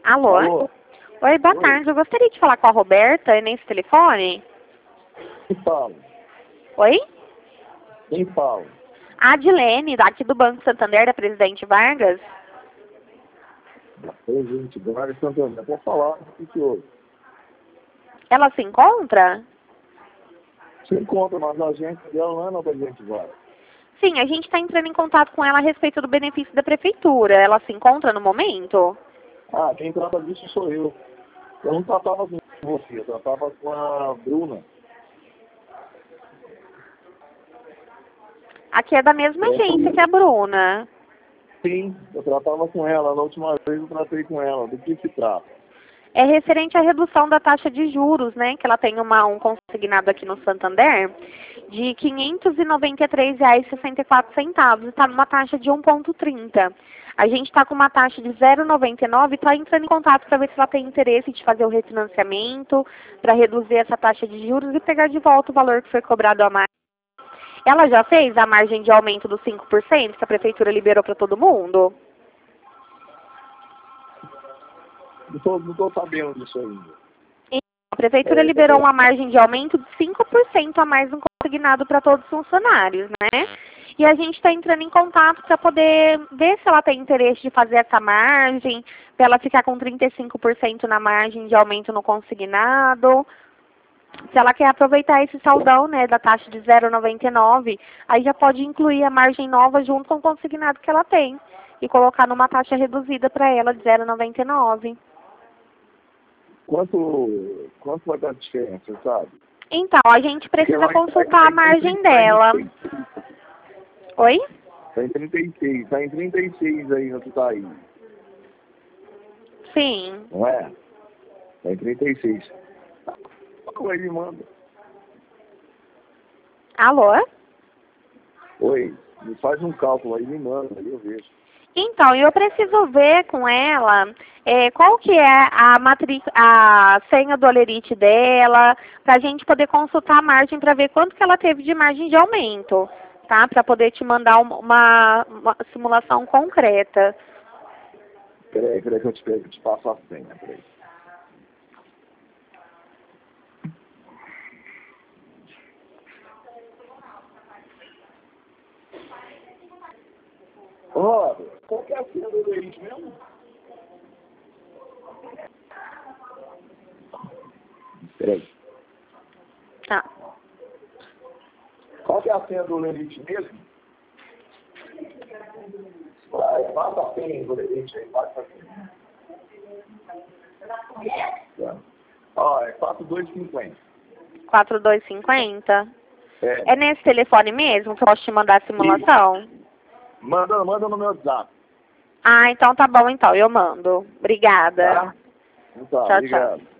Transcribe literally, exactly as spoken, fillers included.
Alô? Alô? Oi, boa Oi. tarde. Eu gostaria de falar com a Roberta, é nesse telefone? Quem fala? Oi? Quem fala? A Adilene, daqui do Banco Santander, da Presidente Vargas. Oi, gente, Braga Santander. Pode falar, o que que houve? Ela se encontra? Se encontra, mas a agência dela não é na Presidente Vargas. Sim, a gente está entrando em contato com ela a respeito do benefício da Prefeitura. Ela se encontra no momento? Ah, quem trata disso sou eu. Eu não tratava com você, eu tratava com a Bruna. Aqui é da mesma É, agência que a Bruna. Sim, eu tratava com ela. Na última vez eu tratei com ela. Do que se trata? É referente à redução da taxa de juros, né? Que ela tem uma, um consignado aqui no Santander de quinhentos e noventa e três reais e sessenta e quatro centavos. Está numa taxa de um vírgula trinta. A gente está com uma taxa de zero vírgula noventa e nove e está entrando em contato para ver se ela tem interesse de fazer o refinanciamento, para reduzir essa taxa de juros e pegar de volta o valor que foi cobrado a mais. Ela já fez a margem de aumento dos cinco por cento que a Prefeitura liberou para todo mundo? Não tô, não tô sabendo disso ainda. A Prefeitura É, liberou é, uma margem de aumento de cinco por cento a mais no consignado para todos os funcionários, né? E a gente está entrando em contato para poder ver se ela tem interesse de fazer essa margem, para ela ficar com trinta e cinco por cento na margem de aumento no consignado. Se ela quer aproveitar esse saldão, né, da taxa de zero vírgula noventa e nove, aí já pode incluir a margem nova junto com o consignado que ela tem e colocar numa taxa reduzida para ela de zero vírgula noventa e nove. Quanto, quanto vai dar a diferença, sabe? Então, a gente precisa Porque lá consultar a margem dela. Oi? Está em trinta e seis, está em trinta e seis aí no que tá aí, Sim. não é? Está em trinta e seis. Oi, me manda. Alô? Oi, me faz um cálculo aí, me manda, aí eu vejo. Então, eu preciso ver com ela é, qual que é a, matri a senha do Olerite dela, para a gente poder consultar a margem para ver quanto que ela teve de margem de aumento, tá? Para poder te mandar uma, uma, uma simulação concreta. Peraí, peraí que eu te, pego, eu te passo a senha, peraí. Olha, qual que é a senha do Olerite mesmo? Peraí. Tá. Qual que é a senha do Olerite mesmo? Vai, passa a senha do Olerite aí, passa a senha. Tá. Ó, é quatro dois cinquenta. quatro dois cinquenta? É. É nesse telefone mesmo que eu posso te mandar a simulação? Manda, manda no meu WhatsApp. Ah, então tá bom então, eu mando. Obrigada. Tá? Então, Tchau, tchau. obrigado.